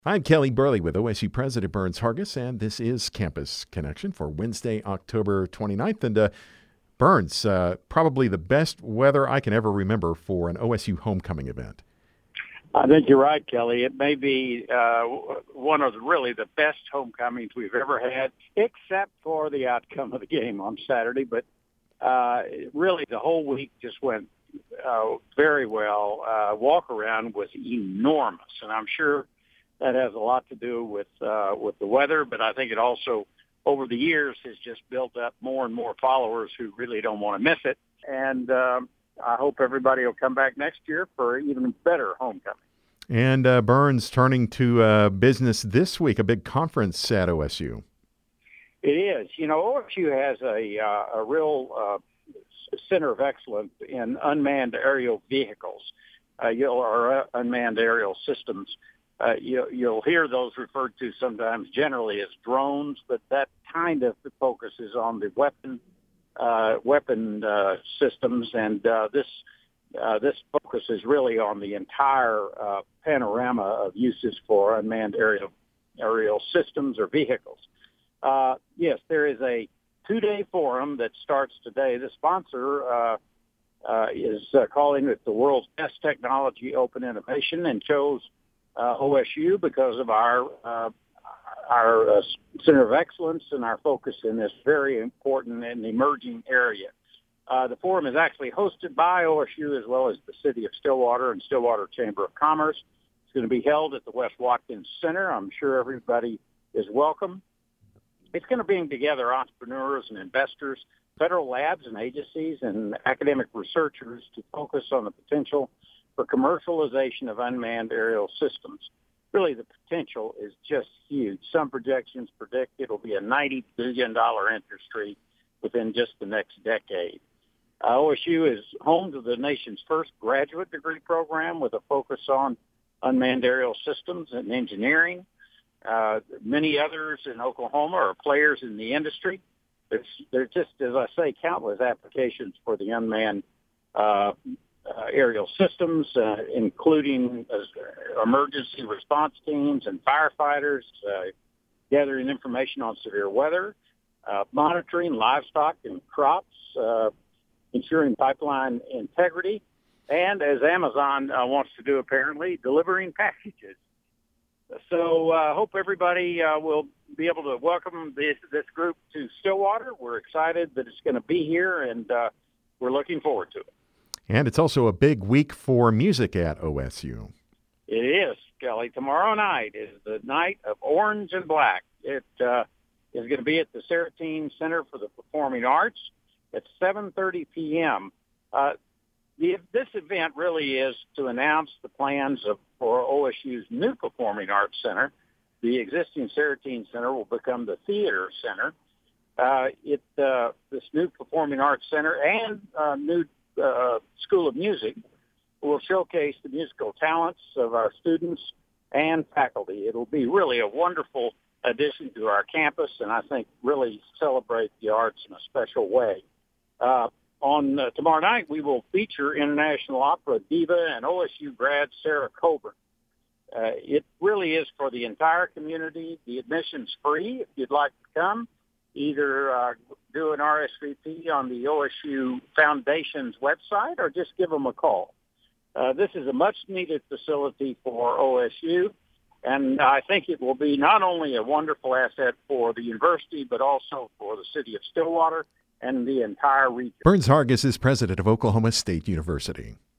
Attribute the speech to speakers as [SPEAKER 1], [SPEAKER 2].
[SPEAKER 1] I'm Kelly Burley with OSU President Burns Hargis, and this is Campus Connection for Wednesday, October 29th. And Burns, probably the best weather I can ever remember for an OSU homecoming event.
[SPEAKER 2] I think you're right, Kelly. It may be one of really the best homecomings we've ever had, except for the outcome of the game on Saturday. But really, the whole week just went very well. Walk around was enormous, and I'm sure that has a lot to do with the weather. But I think it also, over the years, has just built up more and more followers who really don't want to miss it. And I hope everybody will come back next year for even better homecoming.
[SPEAKER 1] And Burns turning to business this week, a big conference at OSU.
[SPEAKER 2] It is. You know, OSU has a real center of excellence in unmanned aerial vehicles, or unmanned aerial systems. You'll hear those referred to sometimes generally as drones, but that kind of focuses on the weapon systems, and this focuses really on the entire panorama of uses for unmanned aerial systems or vehicles. Yes, there is a 2-day forum that starts today. The sponsor is calling it the World's Best Technology Open Innovation, and chose OSU because of our center of excellence and our focus in this very important and emerging area. The forum is actually hosted by OSU as well as the City of Stillwater and Stillwater Chamber of Commerce. It's going to be held at the West Watkins Center. I'm sure everybody is welcome. It's going to bring together entrepreneurs and investors, federal labs and agencies, and academic researchers to focus on the potential for commercialization of unmanned aerial systems. Really, the potential is just huge. Some projections predict it'll be a $90 billion industry within just the next decade. OSU is home to the nation's first graduate degree program with a focus on unmanned aerial systems and engineering. Many others in Oklahoma are players in the industry. There's just, as I say, countless applications for the unmanned aerial systems, including emergency response teams and firefighters, gathering information on severe weather, monitoring livestock and crops, ensuring pipeline integrity, and, as Amazon wants to do apparently, delivering packages. So I hope everybody will be able to welcome this group to Stillwater. We're excited that it's going to be here, and we're looking forward to it.
[SPEAKER 1] And it's also a big week for music at OSU.
[SPEAKER 2] It is, Kelly. Tomorrow night is the night of Orange and Black. It is going to be at the Seratine Center for the Performing Arts at 7:30 p.m. This event really is to announce the plans for OSU's new Performing Arts Center. The existing Seratine Center will become the Theater Center. This new Performing Arts Center and new School of Music will showcase the musical talents of our students and faculty. It'll be really a wonderful addition to our campus, and I think really celebrate the arts in a special way. On tomorrow night, we will feature international opera diva and OSU grad Sarah Coburn. It really is for the entire community. The admission's free. If you'd like to come, either do an RSVP on the OSU Foundation's website or just give them a call. This is a much-needed facility for OSU, and I think it will be not only a wonderful asset for the university, but also for the city of Stillwater and the entire region.
[SPEAKER 1] Burns Hargis is president of Oklahoma State University.